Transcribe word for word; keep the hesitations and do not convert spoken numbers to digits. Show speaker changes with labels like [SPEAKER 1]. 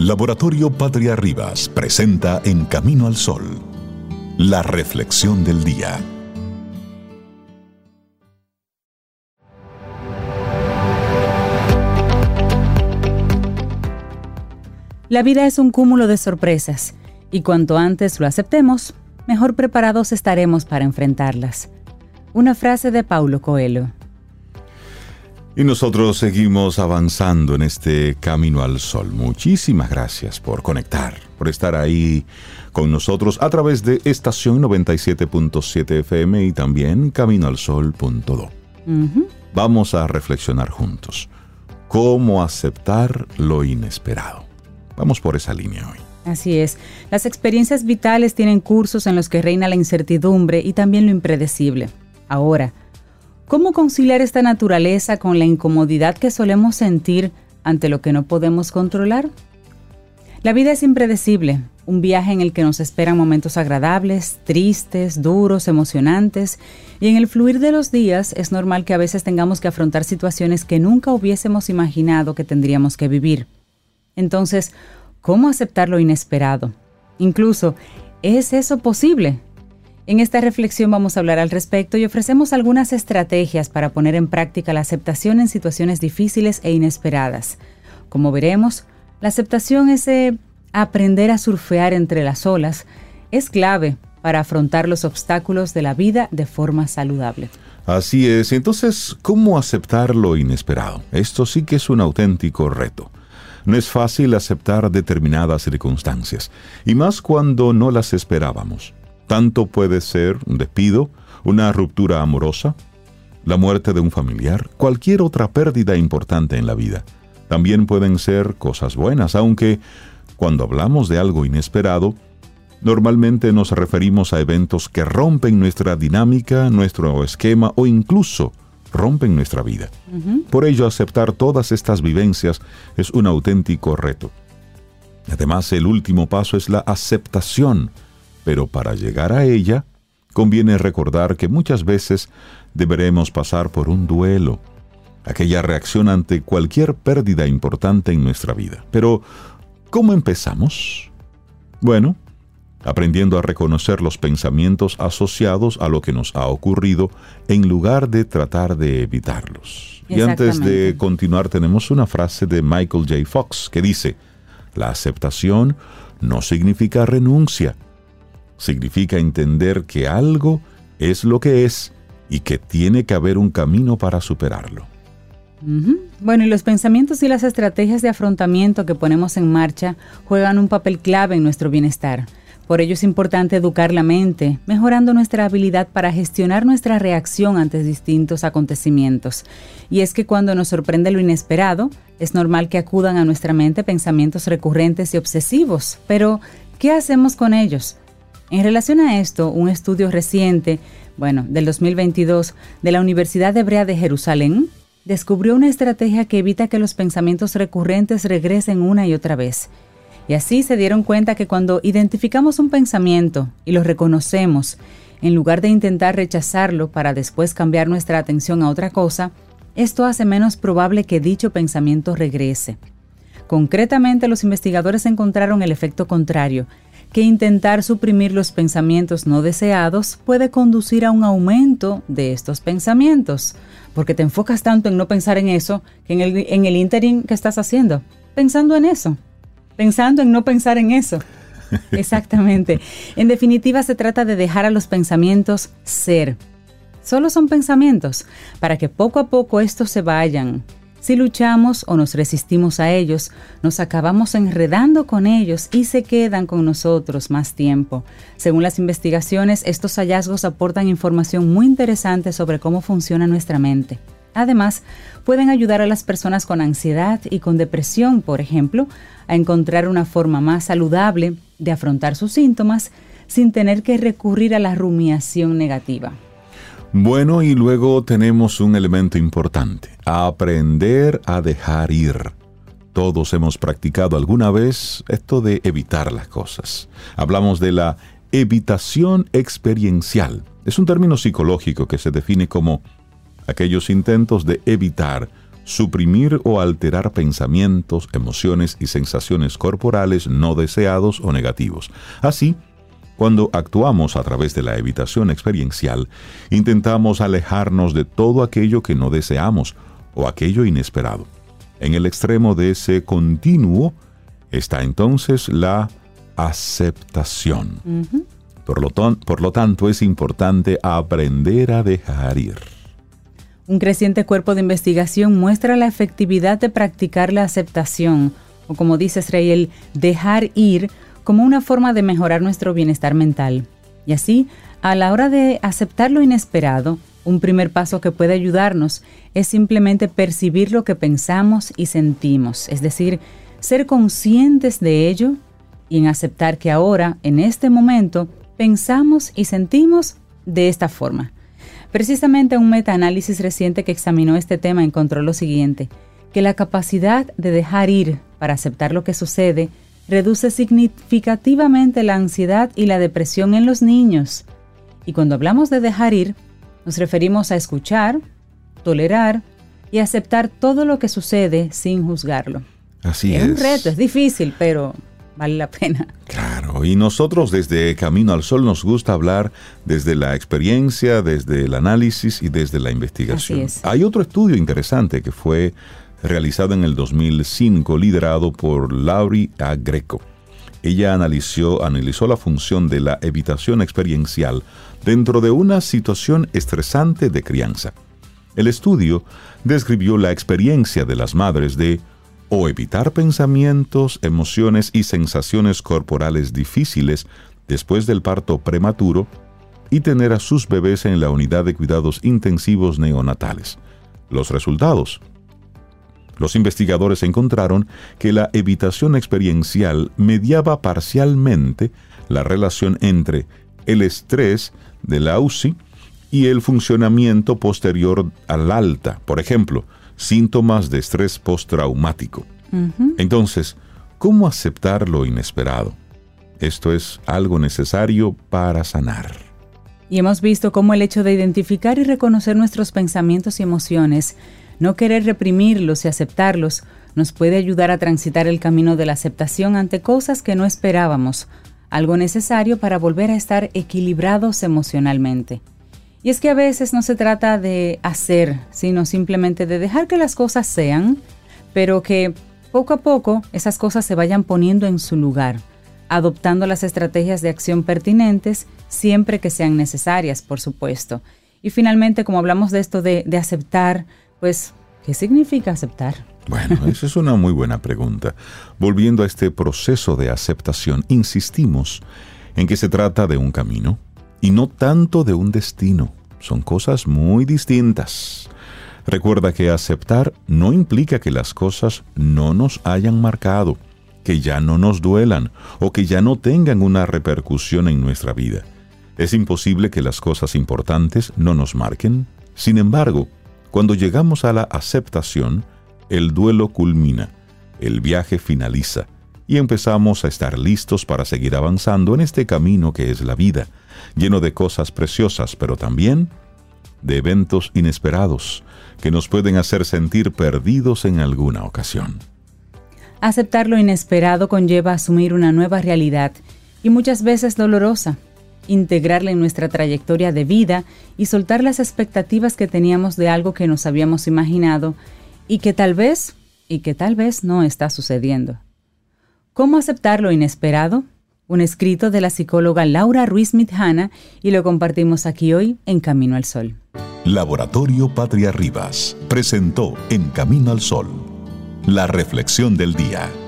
[SPEAKER 1] Laboratorio Patria Rivas presenta En Camino al Sol, la reflexión del día.
[SPEAKER 2] La vida es un cúmulo de sorpresas, y cuanto antes lo aceptemos, mejor preparados estaremos para enfrentarlas. Una frase de Paulo Coelho.
[SPEAKER 3] Y nosotros seguimos avanzando en este Camino al Sol. Muchísimas gracias por conectar, por estar ahí con nosotros a través de estación noventa y siete punto siete F M y también camino al sol punto do. Uh-huh. Vamos a reflexionar juntos. ¿Cómo aceptar lo inesperado? Vamos por esa línea hoy.
[SPEAKER 2] Así es. Las experiencias vitales tienen cursos en los que reina la incertidumbre y también lo impredecible. Ahora, ¿cómo conciliar esta naturaleza con la incomodidad que solemos sentir ante lo que no podemos controlar? La vida es impredecible, un viaje en el que nos esperan momentos agradables, tristes, duros, emocionantes, y en el fluir de los días es normal que a veces tengamos que afrontar situaciones que nunca hubiésemos imaginado que tendríamos que vivir. Entonces, ¿cómo aceptar lo inesperado? Incluso, ¿es eso posible? En esta reflexión vamos a hablar al respecto y ofrecemos algunas estrategias para poner en práctica la aceptación en situaciones difíciles e inesperadas. Como veremos, la aceptación, ese aprender a surfear entre las olas, es clave para afrontar los obstáculos de la vida de forma saludable.
[SPEAKER 3] Así es. Entonces, ¿cómo aceptar lo inesperado? Esto sí que es un auténtico reto. No es fácil aceptar determinadas circunstancias, y más cuando no las esperábamos. Tanto puede ser un despido, una ruptura amorosa, la muerte de un familiar, cualquier otra pérdida importante en la vida. También pueden ser cosas buenas, aunque cuando hablamos de algo inesperado, normalmente nos referimos a eventos que rompen nuestra dinámica, nuestro esquema o incluso rompen nuestra vida. Uh-huh. Por ello, aceptar todas estas vivencias es un auténtico reto. Además, el último paso es la aceptación. Pero para llegar a ella, conviene recordar que muchas veces deberemos pasar por un duelo, aquella reacción ante cualquier pérdida importante en nuestra vida. Pero, ¿cómo empezamos? Bueno, aprendiendo a reconocer los pensamientos asociados a lo que nos ha ocurrido en lugar de tratar de evitarlos. Y antes de continuar, tenemos una frase de Michael J. Fox que dice: la aceptación no significa renuncia. Significa entender que algo es lo que es y que tiene que haber un camino para superarlo.
[SPEAKER 2] Uh-huh. Bueno, y los pensamientos y las estrategias de afrontamiento que ponemos en marcha juegan un papel clave en nuestro bienestar. Por ello es importante educar la mente, mejorando nuestra habilidad para gestionar nuestra reacción ante distintos acontecimientos. Y es que cuando nos sorprende lo inesperado, es normal que acudan a nuestra mente pensamientos recurrentes y obsesivos. Pero, ¿qué hacemos con ellos? En relación a esto, un estudio reciente, bueno, del dos mil veintidós, de la Universidad Hebrea de Jerusalén, descubrió una estrategia que evita que los pensamientos recurrentes regresen una y otra vez. Y así se dieron cuenta que cuando identificamos un pensamiento y lo reconocemos, en lugar de intentar rechazarlo para después cambiar nuestra atención a otra cosa, esto hace menos probable que dicho pensamiento regrese. Concretamente, los investigadores encontraron el efecto contrario, que intentar suprimir los pensamientos no deseados puede conducir a un aumento de estos pensamientos, porque te enfocas tanto en no pensar en eso, que en el, en el ínterin, ¿qué estás haciendo? Pensando en eso, pensando en no pensar en eso. Exactamente. En definitiva, se trata de dejar a los pensamientos ser. Solo son pensamientos, para que poco a poco estos se vayan. Si luchamos o nos resistimos a ellos, nos acabamos enredando con ellos y se quedan con nosotros más tiempo. Según las investigaciones, estos hallazgos aportan información muy interesante sobre cómo funciona nuestra mente. Además, pueden ayudar a las personas con ansiedad y con depresión, por ejemplo, a encontrar una forma más saludable de afrontar sus síntomas sin tener que recurrir a la rumiación negativa.
[SPEAKER 3] Bueno, y luego tenemos un elemento importante: aprender a dejar ir. Todos hemos practicado alguna vez esto de evitar las cosas. Hablamos de la evitación experiencial. Es un término psicológico que se define como aquellos intentos de evitar suprimir o alterar pensamientos, emociones y sensaciones corporales no deseados o negativos. Así, cuando actuamos a través de la evitación experiencial, intentamos alejarnos de todo aquello que no deseamos o aquello inesperado. En el extremo de ese continuo está entonces la aceptación. Uh-huh. Por lo, ton- por lo tanto, es importante aprender a dejar ir.
[SPEAKER 2] Un creciente cuerpo de investigación muestra la efectividad de practicar la aceptación, o como dice Israel, dejar ir, como una forma de mejorar nuestro bienestar mental. Y así, a la hora de aceptar lo inesperado, un primer paso que puede ayudarnos es simplemente percibir lo que pensamos y sentimos, es decir, ser conscientes de ello y en aceptar que ahora, en este momento, pensamos y sentimos de esta forma. Precisamente un metaanálisis reciente que examinó este tema encontró lo siguiente, que la capacidad de dejar ir para aceptar lo que sucede reduce significativamente la ansiedad y la depresión en los niños. Y cuando hablamos de dejar ir, nos referimos a escuchar, tolerar y aceptar todo lo que sucede sin juzgarlo.
[SPEAKER 3] Así es.
[SPEAKER 2] Es un reto, es difícil, pero vale la pena.
[SPEAKER 3] Claro, y nosotros desde Camino al Sol nos gusta hablar desde la experiencia, desde el análisis y desde la investigación.
[SPEAKER 2] Así es.
[SPEAKER 3] Hay otro estudio interesante que fue realizado en el dos mil cinco, liderado por Laurie A. Greco. Ella analizó, analizó la función de la evitación experiencial dentro de una situación estresante de crianza. El estudio describió la experiencia de las madres de o evitar pensamientos, emociones y sensaciones corporales difíciles después del parto prematuro y tener a sus bebés en la unidad de cuidados intensivos neonatales. Los resultados. Los investigadores encontraron que la evitación experiencial mediaba parcialmente la relación entre el estrés de la U C I y el funcionamiento posterior al alta, por ejemplo, síntomas de estrés postraumático. Uh-huh. Entonces, ¿cómo aceptar lo inesperado? Esto es algo necesario para sanar.
[SPEAKER 2] Y hemos visto cómo el hecho de identificar y reconocer nuestros pensamientos y emociones, no querer reprimirlos y aceptarlos, nos puede ayudar a transitar el camino de la aceptación ante cosas que no esperábamos, algo necesario para volver a estar equilibrados emocionalmente. Y es que a veces no se trata de hacer, sino simplemente de dejar que las cosas sean, pero que poco a poco esas cosas se vayan poniendo en su lugar, adoptando las estrategias de acción pertinentes siempre que sean necesarias, por supuesto. Y finalmente, como hablamos de esto de, de aceptar, pues, ¿qué significa aceptar?
[SPEAKER 3] Bueno, esa es una muy buena pregunta. Volviendo a este proceso de aceptación, insistimos en que se trata de un camino y no tanto de un destino. Son cosas muy distintas. Recuerda que aceptar no implica que las cosas no nos hayan marcado, que ya no nos duelan o que ya no tengan una repercusión en nuestra vida. Es imposible que las cosas importantes no nos marquen. Sin embargo, cuando llegamos a la aceptación, el duelo culmina, el viaje finaliza y empezamos a estar listos para seguir avanzando en este camino que es la vida, lleno de cosas preciosas, pero también de eventos inesperados que nos pueden hacer sentir perdidos en alguna ocasión.
[SPEAKER 2] Aceptar lo inesperado conlleva asumir una nueva realidad y muchas veces dolorosa, integrarla en nuestra trayectoria de vida y soltar las expectativas que teníamos de algo que nos habíamos imaginado y que tal vez, y que tal vez no está sucediendo. ¿Cómo aceptar lo inesperado? Un escrito de la psicóloga Laura Ruiz Mitjana y lo compartimos aquí hoy en Camino al Sol.
[SPEAKER 1] Laboratorio Patria Rivas presentó En Camino al Sol la reflexión del día.